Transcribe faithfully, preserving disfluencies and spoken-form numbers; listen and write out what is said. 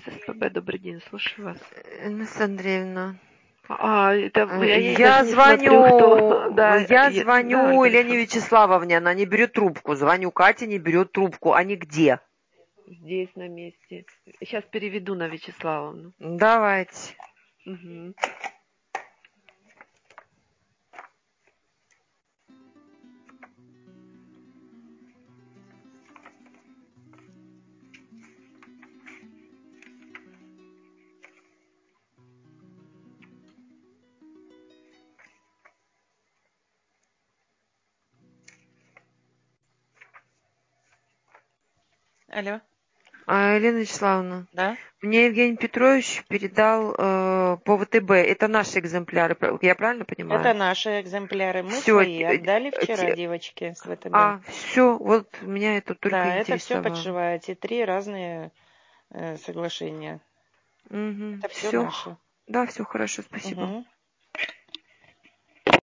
ССПБ, добрый день, слушаю вас. Инесса Андреевна. А, это я, я Я даже не смотрю, кто... звоню, Да, я е- звоню да, Ольга Елене Александровна. Вячеславовне, она не берет трубку. Звоню Кате, не берет трубку. Они где? Здесь, на месте. Сейчас переведу на Вячеславовну. Давайте. Угу. Алло. А, Елена Вячеславовна, Да? мне Евгений Петрович передал э, по ВТБ. Это наши экземпляры, прав- я правильно понимаю? Это наши экземпляры. Мы Все. свои отдали вчера девочке с ВТБ. А, все, вот меня это только Да, это все интересовало. подшиваете. Три разные э, соглашения. Угу. Это все Все. наше. Да, все хорошо, спасибо. Угу.